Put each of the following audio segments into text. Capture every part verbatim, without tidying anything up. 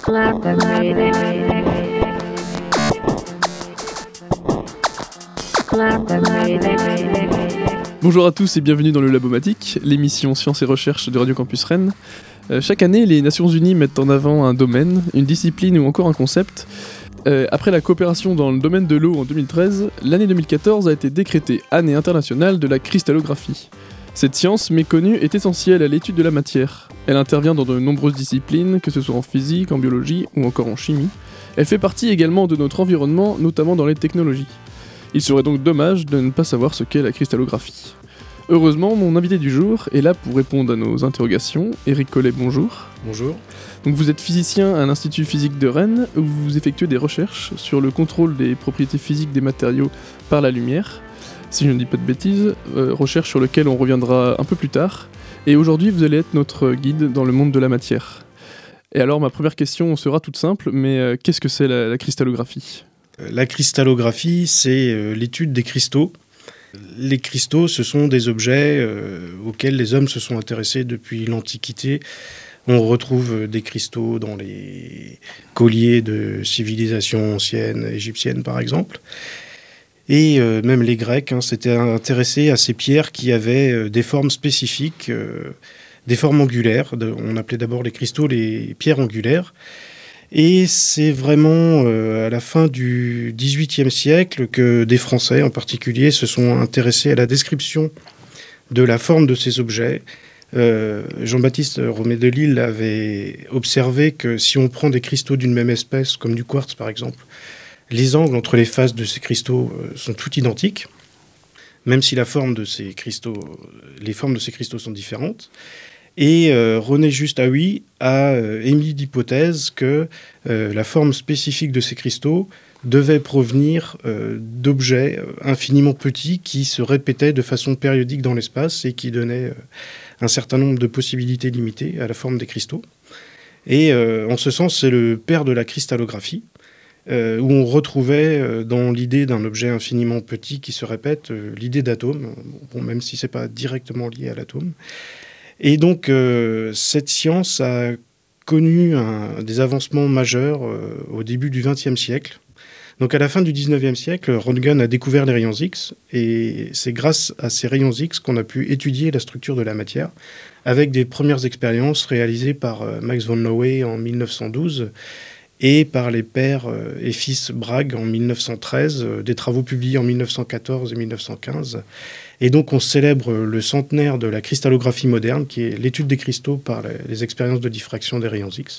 Bonjour à tous et bienvenue dans le Labomatique, l'émission Sciences et Recherche de Radio Campus Rennes. Euh, chaque année, les Nations Unies mettent en avant un domaine, une discipline ou encore un concept. Euh, après la coopération dans le domaine de l'eau en deux mille treize, l'année deux mille quatorze a été décrétée année internationale de la cristallographie. Cette science méconnue est essentielle à l'étude de la matière. Elle intervient dans de nombreuses disciplines, que ce soit en physique, en biologie ou encore en chimie. Elle fait partie également de notre environnement, notamment dans les technologies. Il serait donc dommage de ne pas savoir ce qu'est la cristallographie. Heureusement, mon invité du jour est là pour répondre à nos interrogations. Éric Collet, bonjour. Bonjour. Donc vous êtes physicien à l'Institut physique de Rennes, où vous effectuez des recherches sur le contrôle des propriétés physiques des matériaux par la lumière. Si je ne dis pas de bêtises, euh, recherche sur lesquelles on reviendra un peu plus tard. Et aujourd'hui, vous allez être notre guide dans le monde de la matière. Et alors, ma première question sera toute simple, mais euh, qu'est-ce que c'est la, la cristallographie ? La cristallographie, c'est euh, l'étude des cristaux. Les cristaux, ce sont des objets euh, auxquels les hommes se sont intéressés depuis l'Antiquité. On retrouve des cristaux dans les colliers de civilisations anciennes, égyptiennes par exemple. Et euh, même les Grecs hein, s'étaient intéressés à ces pierres qui avaient euh, des formes spécifiques, euh, des formes angulaires. De, on appelait d'abord les cristaux les pierres angulaires. Et c'est vraiment euh, à la fin du dix-huitième siècle que des Français en particulier se sont intéressés à la description de la forme de ces objets. Euh, Jean-Baptiste Romé de Lille avait observé que si on prend des cristaux d'une même espèce, comme du quartz par exemple, les angles entre les faces de ces cristaux euh, sont tous identiques, même si la forme de ces cristaux, les formes de ces cristaux sont différentes. Et euh, René Just Haüy a euh, émis l'hypothèse que euh, la forme spécifique de ces cristaux devait provenir euh, d'objets infiniment petits qui se répétaient de façon périodique dans l'espace et qui donnaient euh, un certain nombre de possibilités limitées à la forme des cristaux. Et euh, en ce sens, c'est le père de la cristallographie, euh, où on retrouvait euh, dans l'idée d'un objet infiniment petit qui se répète, euh, l'idée d'atome, bon, même si ce n'est pas directement lié à l'atome. Et donc, euh, cette science a connu un, des avancements majeurs euh, au début du vingtième siècle. Donc, à la fin du dix-neuvième siècle, Röntgen a découvert les rayons X, et c'est grâce à ces rayons X qu'on a pu étudier la structure de la matière, avec des premières expériences réalisées par euh, Max von Laue en mille neuf cent douze et par les pères euh, et fils Bragg en mille neuf cent treize, euh, des travaux publiés en mille neuf cent quatorze et mille neuf cent quinze. Et donc, on célèbre le centenaire de la cristallographie moderne, qui est l'étude des cristaux par les, les expériences de diffraction des rayons X.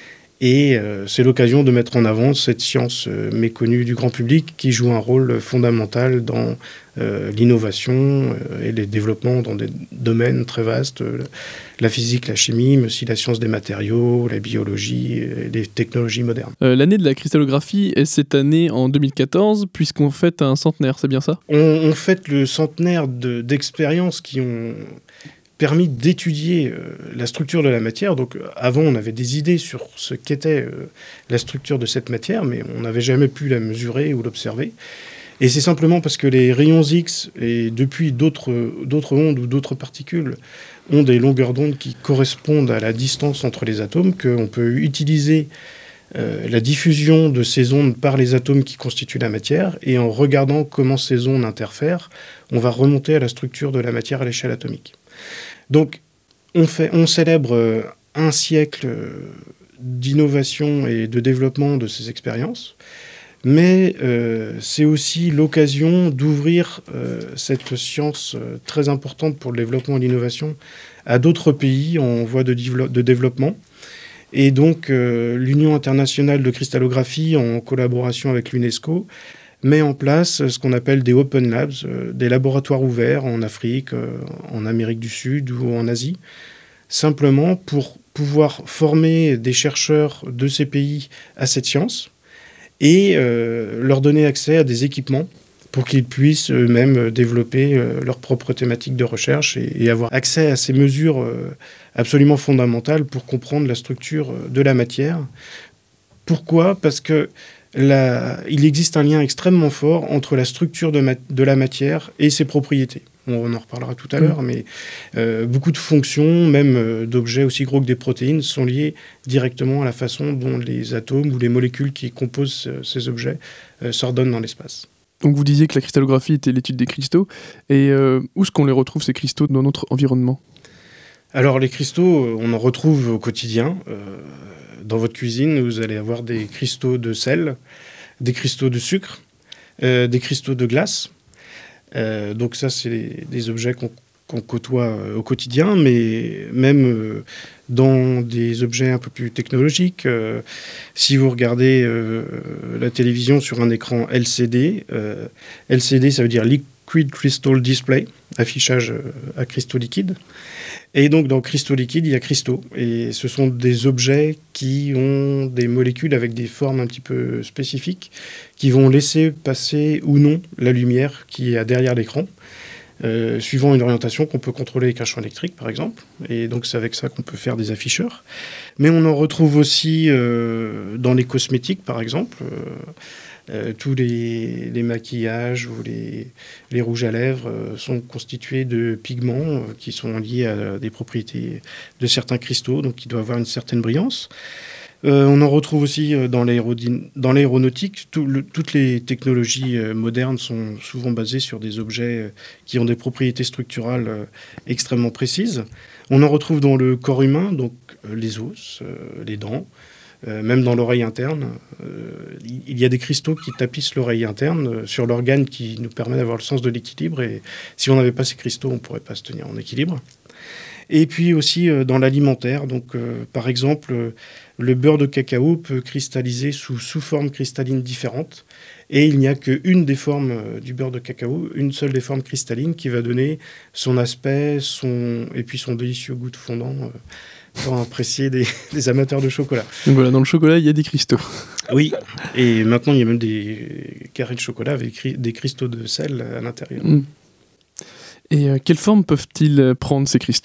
Et euh, c'est l'occasion de mettre en avant cette science euh, méconnue du grand public qui joue un rôle fondamental dans euh, l'innovation euh, et les développements dans des domaines très vastes, euh, la physique, la chimie, mais aussi la science des matériaux, la biologie et les technologies modernes. Euh, l'année de la cristallographie est cette année en deux mille quatorze, puisqu'on fête un centenaire, c'est bien ça ? On, on fête le centenaire de, d'expériences qui ont permis d'étudier euh, la structure de la matière. Donc, euh, avant, on avait des idées sur ce qu'était euh, la structure de cette matière, mais on n'avait jamais pu la mesurer ou l'observer. Et c'est simplement parce que les rayons X, et depuis d'autres, d'autres ondes ou d'autres particules, ont des longueurs d'onde qui correspondent à la distance entre les atomes, qu'on peut utiliser euh, la diffusion de ces ondes par les atomes qui constituent la matière, et en regardant comment ces ondes interfèrent, on va remonter à la structure de la matière à l'échelle atomique. Donc, on, fait, on célèbre un siècle d'innovation et de développement de ces expériences, mais euh, c'est aussi l'occasion d'ouvrir euh, cette science euh, très importante pour le développement et l'innovation à d'autres pays en voie de, divlo- de développement. Et donc, euh, l'Union internationale de cristallographie, en collaboration avec l'UNESCO, met en place ce qu'on appelle des Open Labs, euh, des laboratoires ouverts en Afrique, euh, en Amérique du Sud ou en Asie, simplement pour pouvoir former des chercheurs de ces pays à cette science et euh, leur donner accès à des équipements pour qu'ils puissent eux-mêmes développer euh, leurs propres thématiques de recherche et, et avoir accès à ces mesures euh, absolument fondamentales pour comprendre la structure de la matière. Pourquoi ? Parce que La, il existe un lien extrêmement fort entre la structure de, ma- de la matière et ses propriétés. on en reparlera tout à l'heure, mais euh, beaucoup de fonctions, même euh, d'objets aussi gros que des protéines, sont liées directement à la façon dont les atomes ou les molécules qui composent euh, ces objets euh, s'ordonnent dans l'espace. Donc vous disiez que la cristallographie était l'étude des cristaux, et euh, où est-ce qu'on les retrouve ces cristaux dans notre environnement ? Alors les cristaux, on en retrouve au quotidien. Euh, dans votre cuisine, vous allez avoir des cristaux de sel, des cristaux de sucre, euh, des cristaux de glace. Euh, donc ça, c'est les, des objets qu'on, qu'on côtoie euh, au quotidien, mais même euh, dans des objets un peu plus technologiques. Euh, si vous regardez euh, la télévision sur un écran L C D, euh, L C D, ça veut dire Liquid Crystal Display, affichage euh, à cristaux liquides. Et donc, dans cristaux liquides, il y a cristaux. Et ce sont des objets qui ont des molécules avec des formes un petit peu spécifiques qui vont laisser passer ou non la lumière qui est derrière l'écran, euh, suivant une orientation qu'on peut contrôler avec un champ électrique, par exemple. Et donc, c'est avec ça qu'on peut faire des afficheurs. Mais on en retrouve aussi euh, dans les cosmétiques, par exemple. Euh, Euh, tous les, les maquillages ou les, les rouges à lèvres euh, sont constitués de pigments euh, qui sont liés à des propriétés de certains cristaux, donc qui doivent avoir une certaine brillance. Euh, on en retrouve aussi euh, dans, l'aérodyn- dans l'aéronautique. Tout le, toutes les technologies euh, modernes sont souvent basées sur des objets euh, qui ont des propriétés structurales euh, extrêmement précises. On en retrouve dans le corps humain, donc euh, les os, euh, les dents. Euh, même dans l'oreille interne, euh, il y a des cristaux qui tapissent l'oreille interne euh, sur l'organe qui nous permet d'avoir le sens de l'équilibre. Et si on n'avait pas ces cristaux, on ne pourrait pas se tenir en équilibre. Et puis aussi euh, dans l'alimentaire, donc euh, par exemple, euh, le beurre de cacao peut cristalliser sous sous-formes cristallines différentes. Et il n'y a qu'une des formes euh, du beurre de cacao, une seule des formes cristallines qui va donner son aspect, son... et puis son délicieux goût de fondant. Euh, pour apprécier des, des amateurs de chocolat. Donc voilà, dans le chocolat, il y a des cristaux. Oui, et maintenant, il y a même des carrés de chocolat avec cri- des cristaux de sel à l'intérieur. Mmh. Et euh, quelle forme peuvent-ils prendre, ces cristaux ?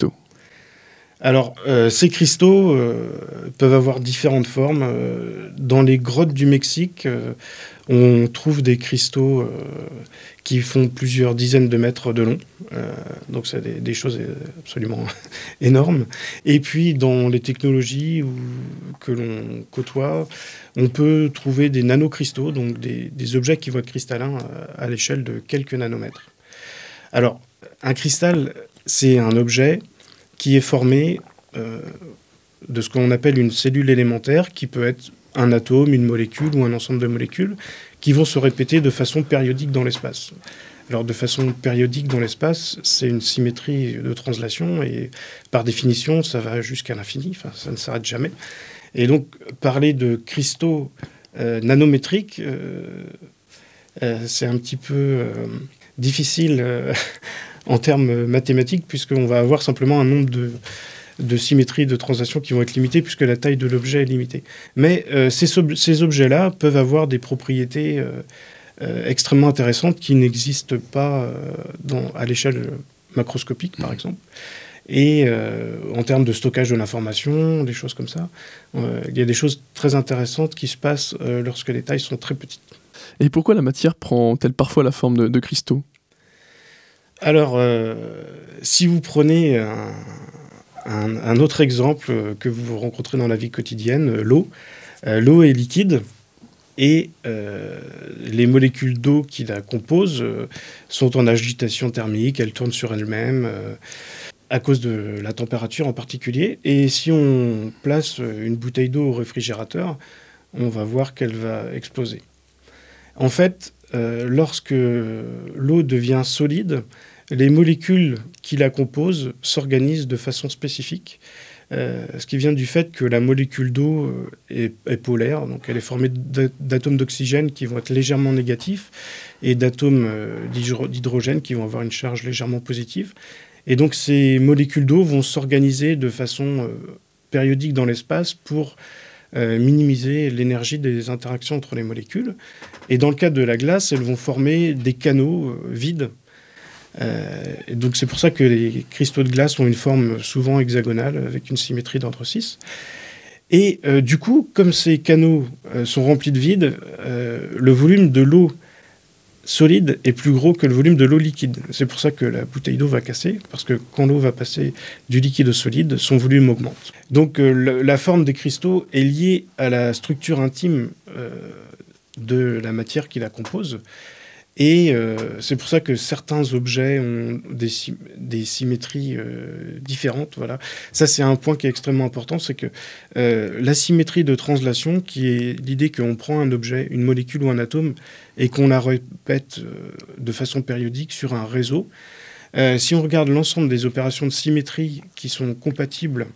Alors, euh, ces cristaux euh, peuvent avoir différentes formes. Euh, dans les grottes du Mexique, euh, on trouve des cristaux euh, qui font plusieurs dizaines de mètres de long. Euh, donc, c'est des, des choses absolument énormes. Et puis, dans les technologies où, que l'on côtoie, on peut trouver des nanocristaux, donc des, des objets qui vont être cristallins à, à l'échelle de quelques nanomètres. Alors, un cristal, c'est un objet qui est formé euh, de ce qu'on appelle une cellule élémentaire, qui peut être un atome, une molécule ou un ensemble de molécules, qui vont se répéter de façon périodique dans l'espace. Alors, de façon périodique dans l'espace, c'est une symétrie de translation, et par définition, ça va jusqu'à l'infini, enfin, ça ne s'arrête jamais. Et donc, parler de cristaux euh, nanométriques, euh, euh, c'est un petit peu euh, difficile euh, en termes mathématiques, puisqu'on va avoir simplement un nombre de, de symétries de translation qui vont être limitées, puisque la taille de l'objet est limitée. Mais euh, ces, ces objets-là peuvent avoir des propriétés euh, euh, extrêmement intéressantes qui n'existent pas euh, dans, à l'échelle macroscopique, par exemple. Et euh, en termes de stockage de l'information, des choses comme ça, euh, il y a des choses très intéressantes qui se passent euh, lorsque les tailles sont très petites. Et pourquoi la matière prend-elle parfois la forme de, de cristaux ? Alors, euh, si vous prenez un, un, un autre exemple que vous rencontrez dans la vie quotidienne, l'eau. Euh, l'eau est liquide et euh, les molécules d'eau qui la composent euh, sont en agitation thermique, elles tournent sur elles-mêmes euh, à cause de la température en particulier. Et si on place une bouteille d'eau au réfrigérateur, on va voir qu'elle va exploser. En fait, euh, lorsque l'eau devient solide, les molécules qui la composent s'organisent de façon spécifique, euh, ce qui vient du fait que la molécule d'eau est, est polaire, donc elle est formée d'atomes d'oxygène qui vont être légèrement négatifs et d'atomes d'hydrogène qui vont avoir une charge légèrement positive. Et donc ces molécules d'eau vont s'organiser de façon euh, périodique dans l'espace pour euh, minimiser l'énergie des interactions entre les molécules. Et dans le cas de la glace, elles vont former des canaux euh, vides. Euh, et donc c'est pour ça que les cristaux de glace ont une forme souvent hexagonale avec une symétrie d'ordre six. Et euh, du coup, comme ces canaux euh, sont remplis de vide, euh, le volume de l'eau solide est plus gros que le volume de l'eau liquide. C'est pour ça que la bouteille d'eau va casser, parce que quand l'eau va passer du liquide au solide, son volume augmente. Donc euh, le, la forme des cristaux est liée à la structure intime euh, de la matière qui la compose. Et euh, c'est pour ça que certains objets ont des, sy- des symétries euh, différentes. Voilà. Ça, c'est un point qui est extrêmement important, c'est que euh, la symétrie de translation, qui est l'idée qu'on prend un objet, une molécule ou un atome, et qu'on la répète euh, de façon périodique sur un réseau. Euh, si on regarde l'ensemble des opérations de symétrie qui sont compatibles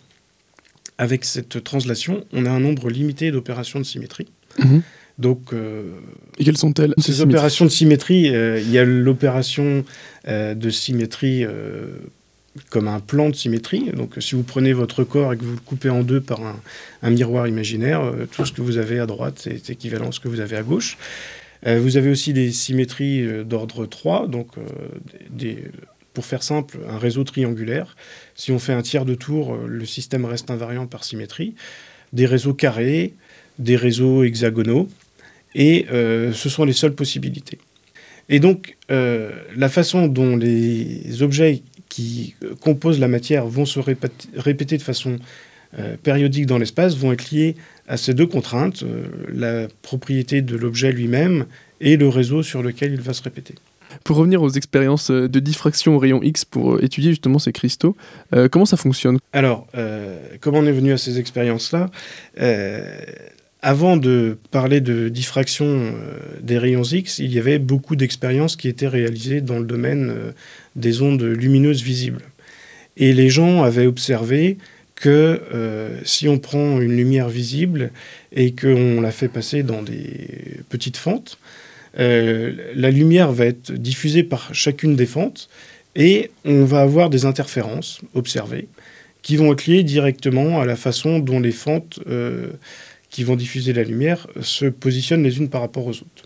avec cette translation, on a un nombre limité d'opérations de symétrie. Mmh. Donc, euh, et quelles sont-elles, ces, ces opérations de symétrie, euh, il y a l'opération euh, de symétrie euh, comme un plan de symétrie. Donc, si vous prenez votre corps et que vous le coupez en deux par un, un miroir imaginaire, euh, tout ce que vous avez à droite est équivalent à ce que vous avez à gauche. Euh, vous avez aussi des symétries euh, d'ordre trois, donc euh, des, des, pour faire simple, un réseau triangulaire. Si on fait un tiers de tour, euh, le système reste invariant par symétrie. Des réseaux carrés, des réseaux hexagonaux. Et euh, ce sont les seules possibilités. Et donc, euh, la façon dont les objets qui composent la matière vont se répéter, répéter de façon euh, périodique dans l'espace vont être liés à ces deux contraintes, euh, la propriété de l'objet lui-même et le réseau sur lequel il va se répéter. Pour revenir aux expériences de diffraction au rayon X pour étudier justement ces cristaux, euh, comment ça fonctionne ? Alors, euh, comment on est venu à ces expériences-là ? euh, Avant de parler de diffraction euh, des rayons X, il y avait beaucoup d'expériences qui étaient réalisées dans le domaine euh, des ondes lumineuses visibles. Et les gens avaient observé que euh, si on prend une lumière visible et qu'on la fait passer dans des petites fentes, euh, la lumière va être diffusée par chacune des fentes et on va avoir des interférences observées qui vont être liées directement à la façon dont les fentes euh, qui vont diffuser la lumière se positionnent les unes par rapport aux autres.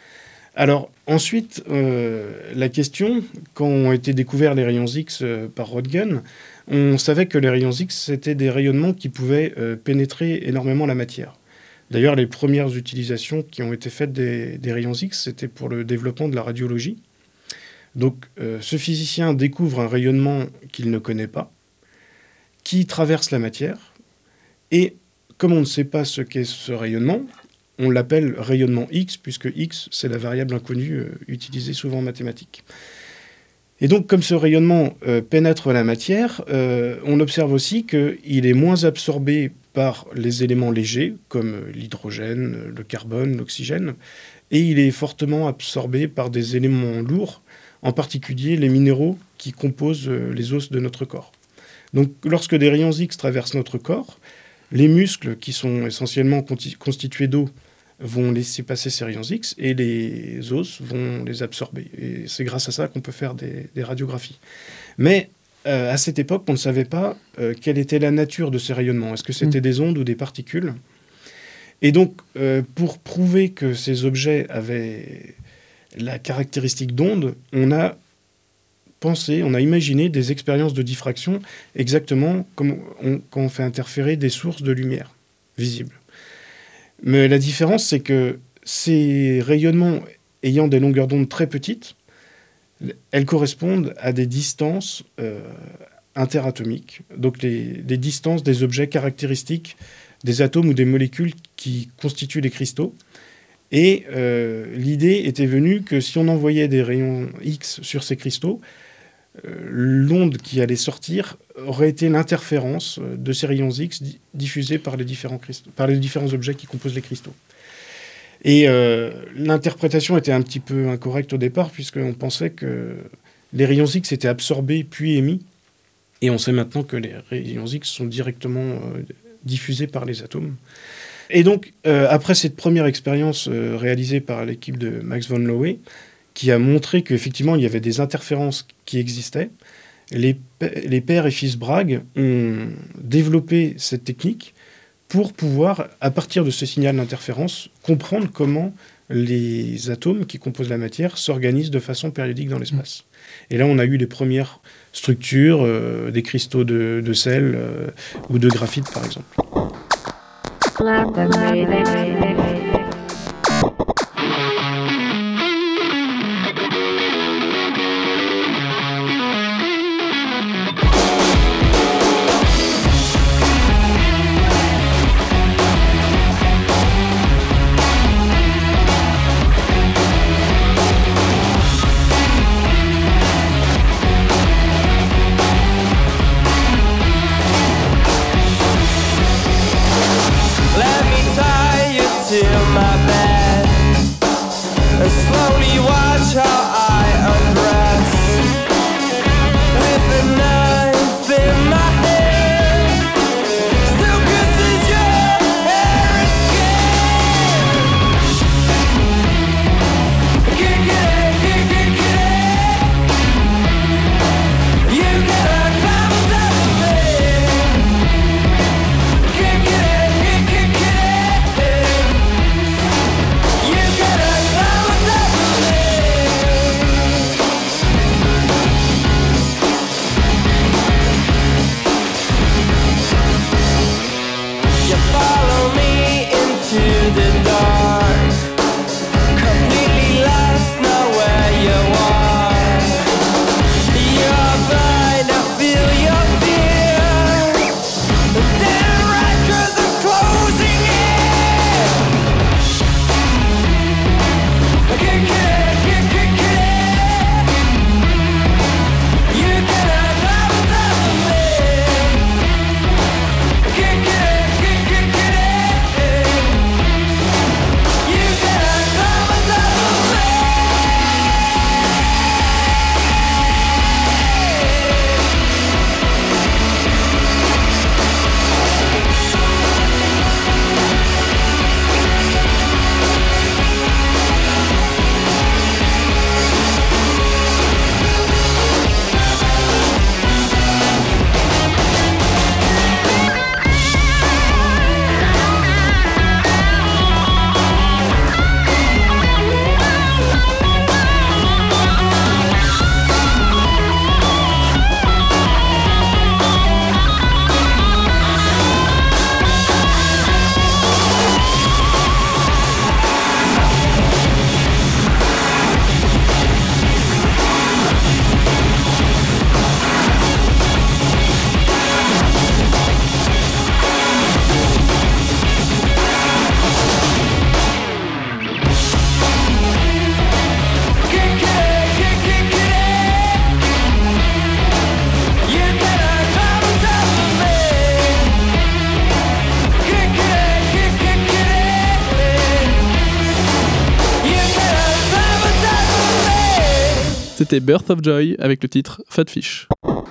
Alors ensuite, euh, la question, quand ont été découverts les rayons X euh, par Röntgen, on savait que les rayons X, c'était des rayonnements qui pouvaient euh, pénétrer énormément la matière. D'ailleurs, les premières utilisations qui ont été faites des, des rayons X, c'était pour le développement de la radiologie. Donc euh, ce physicien découvre un rayonnement qu'il ne connaît pas, qui traverse la matière, et comme on ne sait pas ce qu'est ce rayonnement, on l'appelle rayonnement X, puisque X, c'est la variable inconnue euh, utilisée souvent en mathématiques. Et donc, comme ce rayonnement euh, pénètre la matière, euh, on observe aussi qu'il est moins absorbé par les éléments légers, comme l'hydrogène, le carbone, l'oxygène, et il est fortement absorbé par des éléments lourds, en particulier les minéraux qui composent euh, les os de notre corps. Donc, lorsque des rayons X traversent notre corps, les muscles, qui sont essentiellement constitués d'eau, vont laisser passer ces rayons X et les os vont les absorber. Et c'est grâce à ça qu'on peut faire des, des radiographies. Mais euh, à cette époque, on ne savait pas euh, quelle était la nature de ces rayonnements. Est-ce que c'était mmh. des ondes ou des particules ? Et donc, euh, pour prouver que ces objets avaient la caractéristique d'onde, on a pensé, on a imaginé des expériences de diffraction exactement comme on, quand on fait interférer des sources de lumière visibles. Mais la différence, c'est que ces rayonnements ayant des longueurs d'onde très petites, elles correspondent à des distances euh, interatomiques, donc les, les distances des objets caractéristiques des atomes ou des molécules qui constituent les cristaux. Et euh, l'idée était venue que si on envoyait des rayons X sur ces cristaux, l'onde qui allait sortir aurait été l'interférence de ces rayons X diffusés par les différents, cristaux, par les différents objets qui composent les cristaux. Et euh, l'interprétation était un petit peu incorrecte au départ, puisqu'on pensait que les rayons X étaient absorbés puis émis, et on sait maintenant que les rayons X sont directement euh, diffusés par les atomes. Et donc, euh, après cette première expérience euh, réalisée par l'équipe de Max von Laue, qui a montré qu'effectivement, il y avait des interférences qui existaient. Les, les pères et fils Bragg ont développé cette technique pour pouvoir, à partir de ce signal d'interférence, comprendre comment les atomes qui composent la matière s'organisent de façon périodique dans l'espace. Et là, on a eu les premières structures, euh, des cristaux de, de sel euh, ou de graphite, par exemple. You follow me into the dark, completely lost, know where you are. You're blind, I feel your fear. Dead right 'cause I'm closing in. I can't get it, can't, can't get it. You cannot climb on top of me. I can't get it, can't, can't get it. You cannot climb on top of me. Can't get it, can't, can't get it. You cannot climb on top of me. Can't get it, can't, can't get it. You cannot climb on top of me. C'était Birth of Joy avec le titre Fat Fish.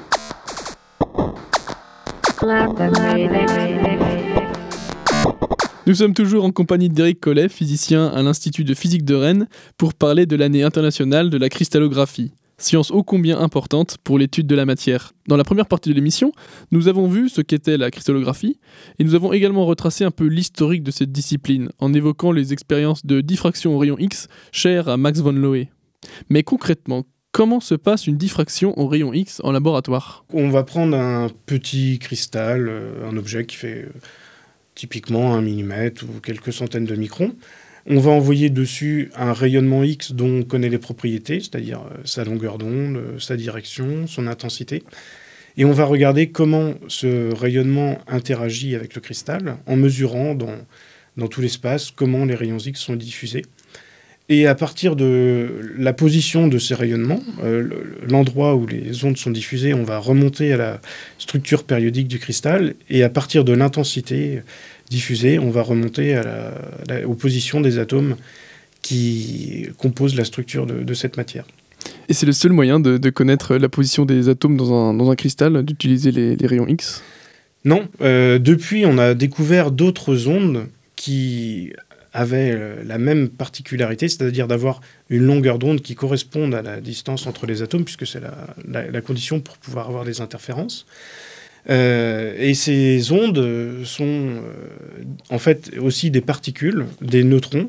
Nous sommes toujours en compagnie d'Éric Collet, physicien à l'Institut de physique de Rennes, pour parler de l'année internationale de la cristallographie, science ô combien importante pour l'étude de la matière. Dans la première partie de l'émission, nous avons vu ce qu'était la cristallographie, et nous avons également retracé un peu l'historique de cette discipline, en évoquant les expériences de diffraction au rayon X chères à Max von Laue. Mais concrètement, comment se passe une diffraction au rayon X en laboratoire ? On va prendre un petit cristal, euh, un objet qui fait euh, typiquement un millimètre ou quelques centaines de microns. On va envoyer dessus un rayonnement X dont on connaît les propriétés, c'est-à-dire euh, sa longueur d'onde, euh, sa direction, son intensité. Et on va regarder comment ce rayonnement interagit avec le cristal en mesurant dans, dans tout l'espace comment les rayons X sont diffusés. Et à partir de la position de ces rayonnements, euh, l'endroit où les ondes sont diffusées, on va remonter à la structure périodique du cristal. Et à partir de l'intensité diffusée, on va remonter à la, la, aux positions des atomes qui composent la structure de, de cette matière. Et c'est le seul moyen de, de connaître la position des atomes dans un, dans un cristal, d'utiliser les, les rayons X ? Non. Euh, depuis, on a découvert d'autres ondes qui avaient la même particularité, c'est-à-dire d'avoir une longueur d'onde qui corresponde à la distance entre les atomes, puisque c'est la, la, la condition pour pouvoir avoir des interférences. Euh, et ces ondes sont euh, en fait aussi des particules, des neutrons.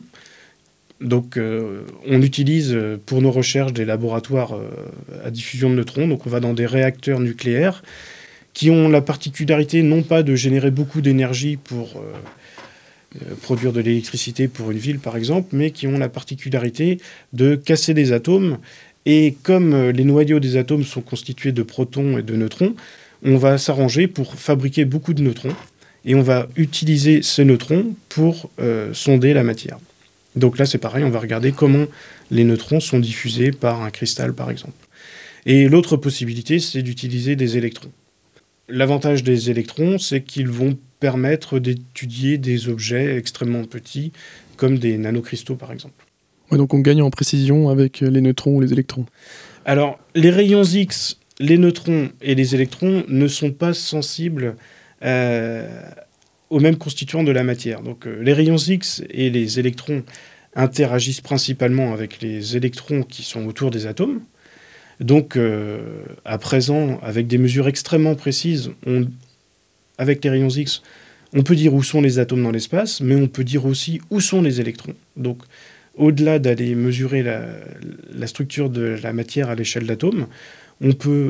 Donc euh, on utilise pour nos recherches des laboratoires euh, à diffusion de neutrons. Donc on va dans des réacteurs nucléaires qui ont la particularité non pas de générer beaucoup d'énergie pour euh, euh, produire de l'électricité pour une ville par exemple, mais qui ont la particularité de casser des atomes. Et comme euh, les noyaux des atomes sont constitués de protons et de neutrons, on va s'arranger pour fabriquer beaucoup de neutrons et on va utiliser ces neutrons pour euh, sonder la matière. Donc là, c'est pareil, on va regarder comment les neutrons sont diffusés par un cristal, par exemple. Et l'autre possibilité, c'est d'utiliser des électrons. L'avantage des électrons, c'est qu'ils vont permettre d'étudier des objets extrêmement petits, comme des nanocristaux, par exemple. Ouais, donc on gagne en précision avec les neutrons ou les électrons. Alors, les rayons X, les neutrons et les électrons ne sont pas sensibles euh, aux mêmes constituants de la matière. Donc, euh, les rayons X et les électrons interagissent principalement avec les électrons qui sont autour des atomes. Donc, euh, à présent, avec des mesures extrêmement précises, on, avec les rayons X, on peut dire où sont les atomes dans l'espace, mais on peut dire aussi où sont les électrons. Donc, au-delà d'aller mesurer la, la structure de la matière à l'échelle d'atomes, on peut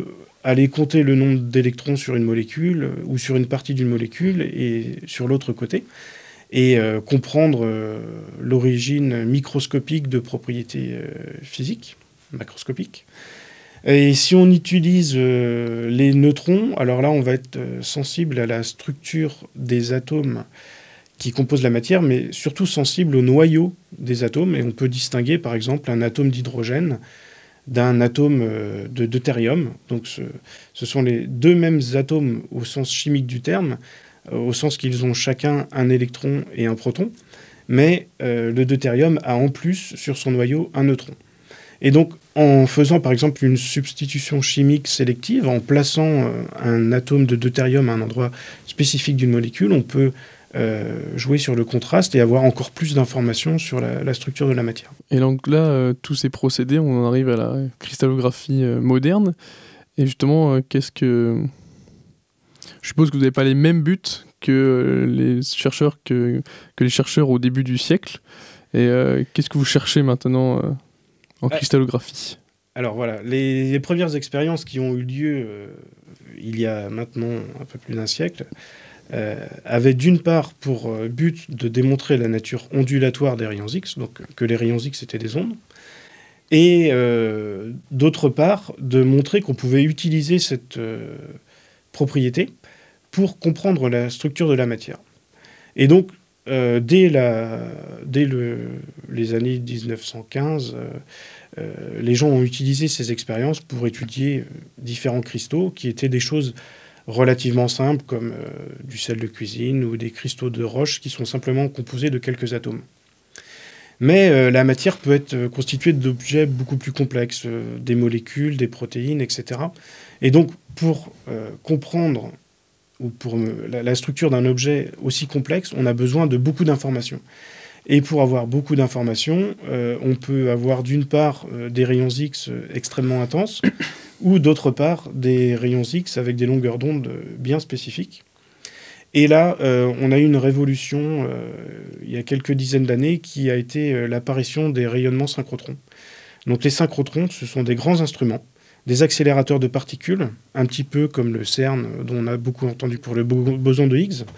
aller compter le nombre d'électrons sur une molécule euh, ou sur une partie d'une molécule et sur l'autre côté, et euh, comprendre euh, l'origine microscopique de propriétés euh, physiques, macroscopiques. Et si on utilise euh, les neutrons, alors là, on va être euh, sensible à la structure des atomes qui composent la matière, mais surtout sensible au noyau des atomes. Et on peut distinguer, par exemple, un atome d'hydrogène d'un atome euh, de deutérium. Donc, ce, ce sont les deux mêmes atomes au sens chimique du terme, euh, au sens qu'ils ont chacun un électron et un proton. Mais euh, le deutérium a en plus, sur son noyau, un neutron. Et donc, en faisant par exemple une substitution chimique sélective, en plaçant euh, un atome de deutérium à un endroit spécifique d'une molécule, on peut euh, jouer sur le contraste et avoir encore plus d'informations sur la, la structure de la matière. Et donc là, euh, tous ces procédés, on en arrive à la cristallographie euh, moderne. Et justement, euh, qu'est-ce que... Je suppose que vous n'avez pas les mêmes buts que, euh, les chercheurs que, que les chercheurs au début du siècle. Et euh, qu'est-ce que vous cherchez maintenant euh, en cristallographie ? Alors voilà, les, les premières expériences qui ont eu lieu euh, il y a maintenant un peu plus d'un siècle euh, avaient d'une part pour euh, but de démontrer la nature ondulatoire des rayons X, donc que les rayons X étaient des ondes, et euh, d'autre part de montrer qu'on pouvait utiliser cette euh, propriété pour comprendre la structure de la matière. Et donc, euh, dès, la, dès le, les années dix-neuf cent quinze, euh, euh, les gens ont utilisé ces expériences pour étudier euh, différents cristaux qui étaient des choses relativement simples, comme euh, du sel de cuisine ou des cristaux de roche qui sont simplement composés de quelques atomes. Mais euh, la matière peut être constituée d'objets beaucoup plus complexes, euh, des molécules, des protéines, et cetera. Et donc, pour euh, comprendre ou pour la, la structure d'un objet aussi complexe, on a besoin de beaucoup d'informations. Et pour avoir beaucoup d'informations, euh, on peut avoir d'une part euh, des rayons X extrêmement intenses, ou d'autre part des rayons X avec des longueurs d'onde bien spécifiques. Et là, euh, on a eu une révolution euh, il y a quelques dizaines d'années qui a été euh, l'apparition des rayonnements synchrotrons. Donc les synchrotrons, ce sont des grands instruments, des accélérateurs de particules, un petit peu comme le CERN, dont on a beaucoup entendu pour le boson de Higgs.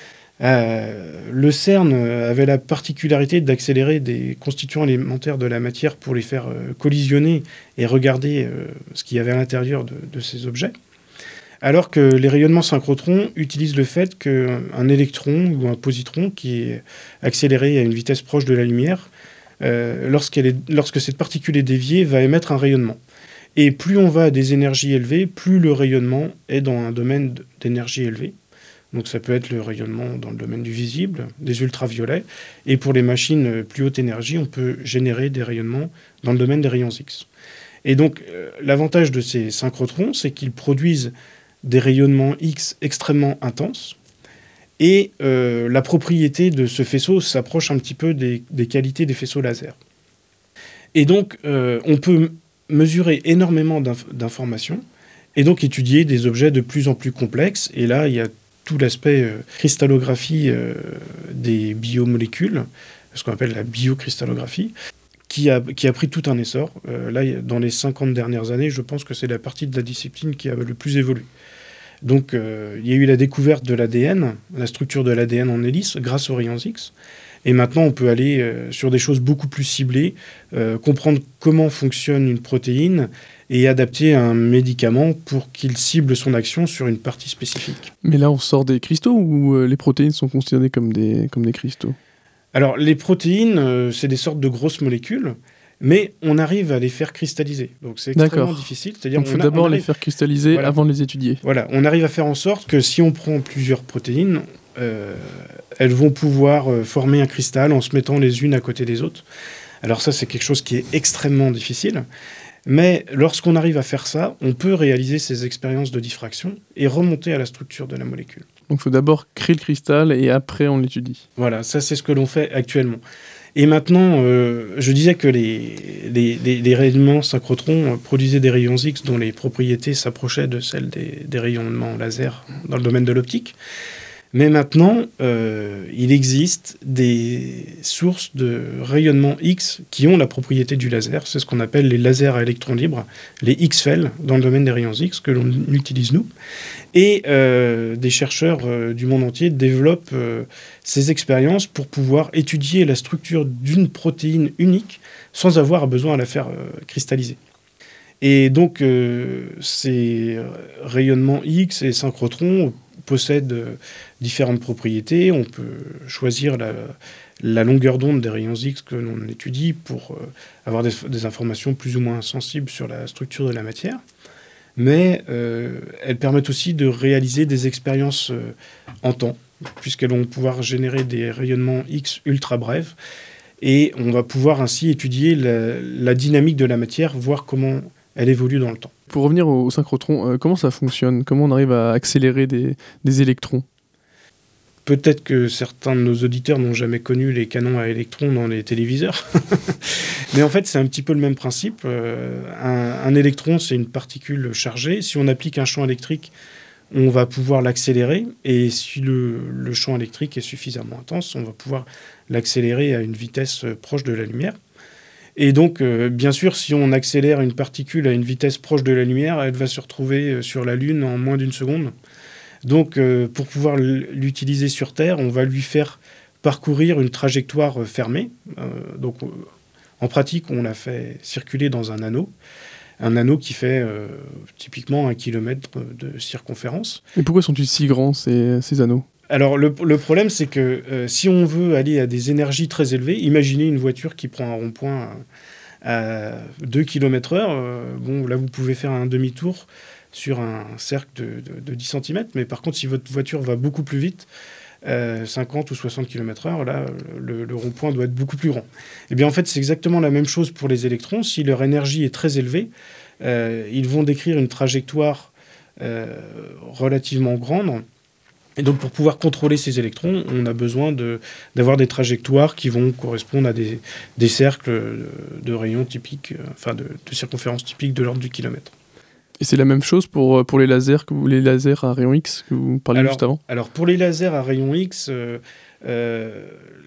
Euh, le CERN avait la particularité d'accélérer des constituants élémentaires de la matière pour les faire euh, collisionner et regarder euh, ce qu'il y avait à l'intérieur de, de ces objets. Alors que les rayonnements synchrotrons utilisent le fait qu'un électron ou un positron qui est accéléré à une vitesse proche de la lumière, euh, lorsqu'elle est, lorsque cette particule est déviée, va émettre un rayonnement. Et plus on va à des énergies élevées, plus le rayonnement est dans un domaine d'énergie élevée. Donc ça peut être le rayonnement dans le domaine du visible, des ultraviolets. Et pour les machines plus haute énergie, on peut générer des rayonnements dans le domaine des rayons X. Et donc euh, l'avantage de ces synchrotrons, c'est qu'ils produisent des rayonnements X extrêmement intenses. Et euh, la propriété de ce faisceau s'approche un petit peu des, des qualités des faisceaux laser. Et donc euh, on peut mesurer énormément d'inf- d'informations et donc étudier des objets de plus en plus complexes. Et là, il y a tout l'aspect euh, cristallographie euh, des biomolécules, ce qu'on appelle la biocristallographie, qui a, qui a pris tout un essor. Euh, là, dans les cinquante dernières années, je pense que c'est la partie de la discipline qui a le plus évolué. Donc, euh, il y a eu la découverte de l'A D N, la structure de l'A D N en hélice, grâce aux rayons X. Et maintenant, on peut aller euh, sur des choses beaucoup plus ciblées, euh, comprendre comment fonctionne une protéine et adapter un médicament pour qu'il cible son action sur une partie spécifique. Mais là, on sort des cristaux ou euh, les protéines sont considérées comme des, comme des cristaux ? Alors, les protéines, euh, c'est des sortes de grosses molécules, mais on arrive à les faire cristalliser. Donc, c'est extrêmement D'accord. difficile. C'est-à-dire, Donc, il faut on a- d'abord on arrive- les faire cristalliser Voilà. avant de les étudier. Voilà, on arrive à faire en sorte que si on prend plusieurs protéines, euh, elles vont pouvoir euh, former un cristal en se mettant les unes à côté des autres. Alors ça, c'est quelque chose qui est extrêmement difficile. Mais lorsqu'on arrive à faire ça, on peut réaliser ces expériences de diffraction et remonter à la structure de la molécule. Donc il faut d'abord créer le cristal et après on l'étudie. Voilà, ça c'est ce que l'on fait actuellement. Et maintenant, euh, je disais que les, les, les, les rayonnements synchrotrons euh, produisaient des rayons X dont les propriétés s'approchaient de celles des, des rayonnements laser dans le domaine de l'optique. Mais maintenant, euh, il existe des sources de rayonnement X qui ont la propriété du laser. C'est ce qu'on appelle les lasers à électrons libres, les X F E L, dans le domaine des rayons X, que l'on utilise nous. Et euh, des chercheurs euh, du monde entier développent euh, ces expériences pour pouvoir étudier la structure d'une protéine unique sans avoir besoin à la faire euh, cristalliser. Et donc, euh, ces rayonnements X et synchrotrons possèdent euh, différentes propriétés. On peut choisir la, la longueur d'onde des rayons X que l'on étudie pour euh, avoir des, des informations plus ou moins sensibles sur la structure de la matière. Mais euh, elles permettent aussi de réaliser des expériences euh, en temps, puisqu'elles vont pouvoir générer des rayonnements X ultra brefs. Et on va pouvoir ainsi étudier la, la dynamique de la matière, voir comment elle évolue dans le temps. Pour revenir au, au synchrotron, euh, comment ça fonctionne? Comment on arrive à accélérer des, des électrons? Peut-être que certains de nos auditeurs n'ont jamais connu les canons à électrons dans les téléviseurs. Mais en fait, c'est un petit peu le même principe. Euh, un, un électron, c'est une particule chargée. Si on applique un champ électrique, on va pouvoir l'accélérer. Et si le, le champ électrique est suffisamment intense, on va pouvoir l'accélérer à une vitesse proche de la lumière. Et donc, euh, bien sûr, si on accélère une particule à une vitesse proche de la lumière, elle va se retrouver sur la Lune en moins d'une seconde. Donc, euh, pour pouvoir l'utiliser sur Terre, on va lui faire parcourir une trajectoire fermée. Euh, donc, euh, en pratique, on la fait circuler dans un anneau. Un anneau qui fait euh, typiquement un kilomètre de circonférence. Et pourquoi sont-ils si grands, ces, ces anneaux? Alors, le, le problème, c'est que euh, si on veut aller à des énergies très élevées, imaginez une voiture qui prend un rond-point à, à deux kilomètres heure. Euh, bon, là, vous pouvez faire un demi-tour sur un cercle de, de, de dix centimètres. Mais par contre, si votre voiture va beaucoup plus vite, euh, cinquante ou soixante kilomètres heure, là, le, le rond-point doit être beaucoup plus grand. Eh bien, en fait, c'est exactement la même chose pour les électrons. Si leur énergie est très élevée, euh, ils vont décrire une trajectoire euh, relativement grande. Et donc, pour pouvoir contrôler ces électrons, on a besoin de, d'avoir des trajectoires qui vont correspondre à des, des cercles de, de rayons typiques, euh, enfin de, de circonférences typiques de l'ordre du kilomètre. Et c'est la même chose pour, pour les lasers, que vous, les lasers à rayons X que vous parliez alors, juste avant? Alors, pour les lasers à rayons X, euh, euh,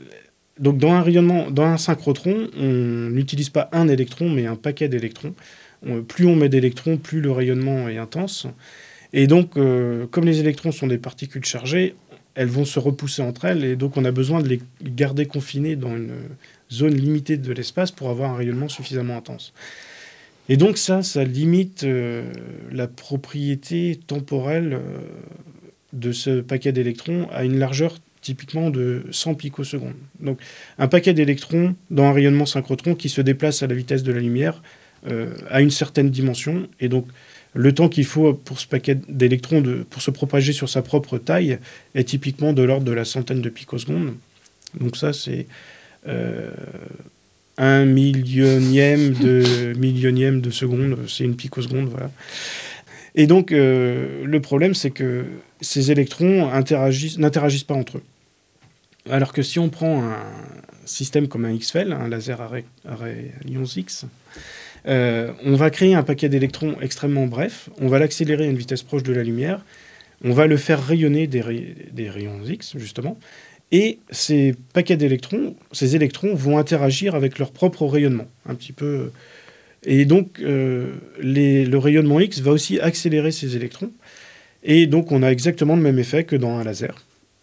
donc dans un rayonnement, dans un synchrotron, on n'utilise pas un électron, mais un paquet d'électrons. On, plus on met d'électrons, plus le rayonnement est intense. Et donc, euh, comme les électrons sont des particules chargées, elles vont se repousser entre elles, et donc on a besoin de les garder confinés dans une zone limitée de l'espace pour avoir un rayonnement suffisamment intense. Et donc ça, ça limite euh, la propriété temporelle euh, de ce paquet d'électrons à une largeur typiquement de cent picosecondes. Donc un paquet d'électrons dans un rayonnement synchrotron qui se déplace à la vitesse de la lumière euh, a une certaine dimension, et donc le temps qu'il faut pour ce paquet d'électrons de, pour se propager sur sa propre taille est typiquement de l'ordre de la centaine de picosecondes. Donc ça, c'est euh, un millionième de millionième de seconde, c'est une picoseconde, voilà. Et donc, euh, le problème, c'est que ces électrons interagissent, n'interagissent pas entre eux. Alors que si on prend un système comme un X F E L, un laser à, ray, à rayons X, Euh, on va créer un paquet d'électrons extrêmement bref, on va l'accélérer à une vitesse proche de la lumière, on va le faire rayonner des, ray- des rayons X, justement, et ces paquets d'électrons, ces électrons vont interagir avec leur propre rayonnement, un petit peu. Et donc, euh, les, le rayonnement X va aussi accélérer ces électrons, et donc on a exactement le même effet que dans un laser.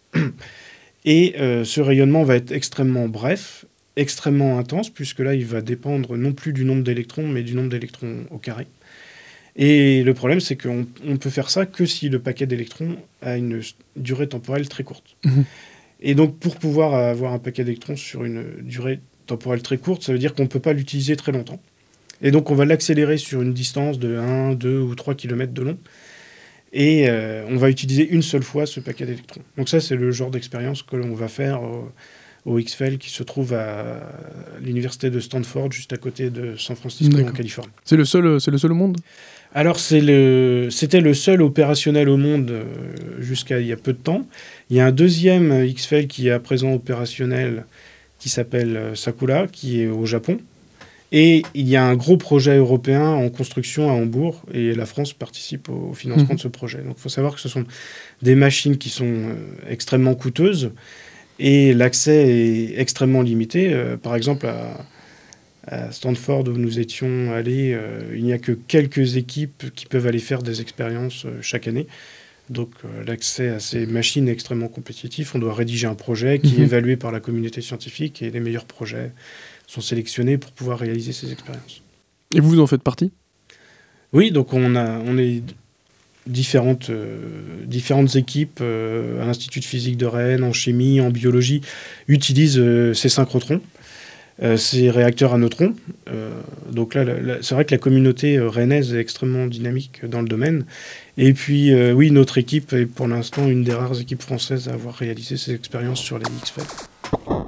Et euh, ce rayonnement va être extrêmement bref, extrêmement intense, puisque là, il va dépendre non plus du nombre d'électrons, mais du nombre d'électrons au carré. Et le problème, c'est qu'on ne peut faire ça que si le paquet d'électrons a une durée temporelle très courte. Mmh. Et donc, pour pouvoir avoir un paquet d'électrons sur une durée temporelle très courte, ça veut dire qu'on ne peut pas l'utiliser très longtemps. Et donc, on va l'accélérer sur une distance de un, deux ou trois kilomètres de long. Et euh, on va utiliser une seule fois ce paquet d'électrons. Donc ça, c'est le genre d'expérience que l'on va faire euh, au X F E L qui se trouve à l'université de Stanford, juste à côté de San Francisco, D'accord. en Californie. C'est le seul, c'est le seul au monde ? Alors, c'est le, c'était le seul opérationnel au monde euh, jusqu'à il y a peu de temps. Il y a un deuxième X F E L qui est à présent opérationnel, qui s'appelle Sakura, qui est au Japon. Et il y a un gros projet européen en construction à Hambourg, et la France participe au financement mmh. de ce projet. Donc il faut savoir que ce sont des machines qui sont euh, extrêmement coûteuses, et l'accès est extrêmement limité. Euh, par exemple, à, à Stanford, où nous étions allés, euh, il n'y a que quelques équipes qui peuvent aller faire des expériences euh, chaque année. Donc euh, l'accès à ces machines est extrêmement compétitif. On doit rédiger un projet qui mmh. est évalué par la communauté scientifique, et les meilleurs projets sont sélectionnés pour pouvoir réaliser ces expériences. Et vous en faites partie ? Oui, donc on, a, on est différentes, euh, différentes équipes euh, à l'Institut de physique de Rennes, en chimie, en biologie, utilisent euh, ces synchrotrons, euh, ces réacteurs à neutrons. Euh, donc là, la, la, c'est vrai que la communauté euh, rennaise est extrêmement dynamique dans le domaine. Et puis, euh, oui, notre équipe est pour l'instant une des rares équipes françaises à avoir réalisé ces expériences sur les X F E T.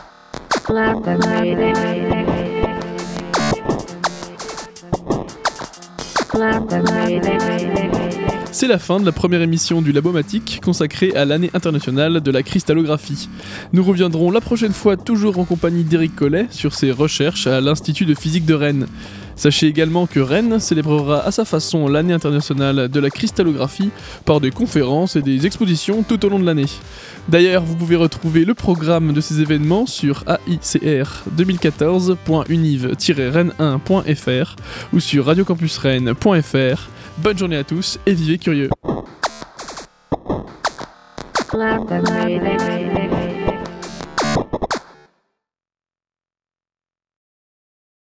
C'est la fin de la première émission du Labomatique consacrée à l'année internationale de la cristallographie. Nous reviendrons la prochaine fois toujours en compagnie d'Éric Collet sur ses recherches à l'Institut de physique de Rennes. Sachez également que Rennes célébrera à sa façon l'année internationale de la cristallographie par des conférences et des expositions tout au long de l'année. D'ailleurs, vous pouvez retrouver le programme de ces événements sur a i c r deux mille quatorze point univ tiret rennes un point f r ou sur radiocampusrennes point f r. Bonne journée à tous et vivez curieux.